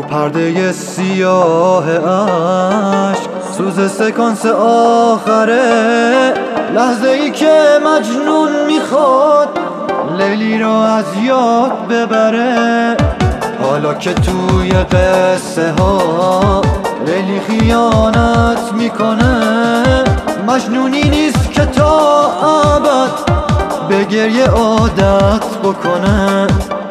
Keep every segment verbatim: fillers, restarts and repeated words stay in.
پرده سیاه عشق سوز سکانس آخره، لحظه ای که مجنون میخواد لیلی رو از یاد ببره. حالا که توی قصه ها لیلی خیانت میکنه، مجنونی نیست که تا ابد به گریه عادت بکنه.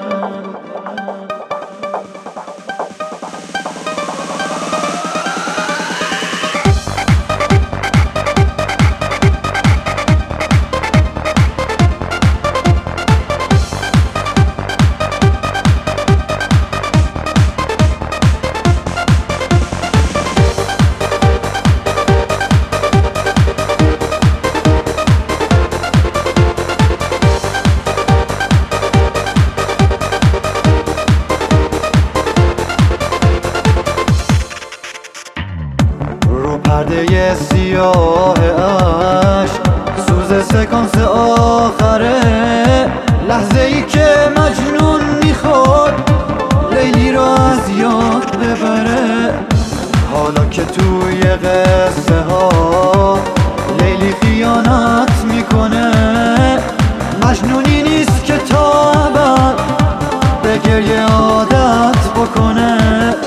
پرده سیاه عشق سوز سکانس آخره، لحظه ای که مجنون میخواد لیلی رو از یاد ببره. حالا که توی قصه ها لیلی خیانت میکنه، مجنونی نیست که تا ابد به گریه عادت بکنه.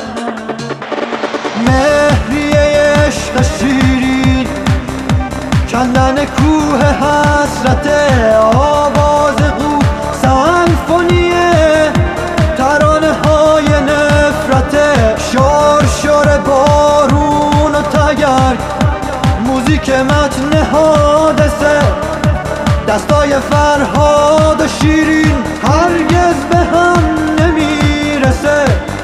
شیرین کندن کوه حسرت، آواز قو سمفونیه ترانه های نفرت، شار شار بارون و تگرگ موزیک متن حادثه، دستای فرهاد و شیرین هرگز به هم نمیرسه.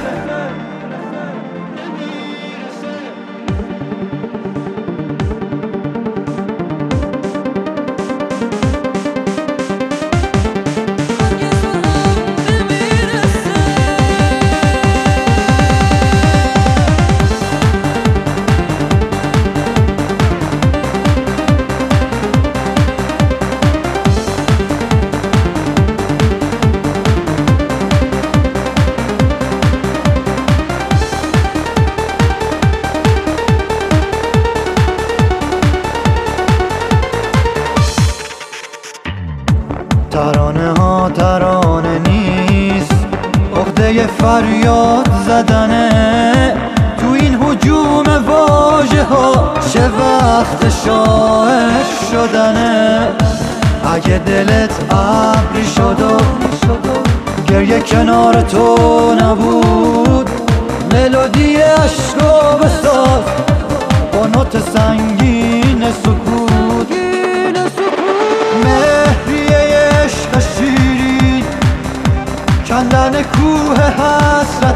ترانه ها ترانه نیست، عقده فریاد زدنه. تو این هجوم واژه ها چه وقت شاعر شدنه. اگه دلت ابری شد و گریه کنار تو نبود، ملودی عشقو بساز با نوت سنگین سکوت. مهریه عشق شیرین کندن کوه حسرت،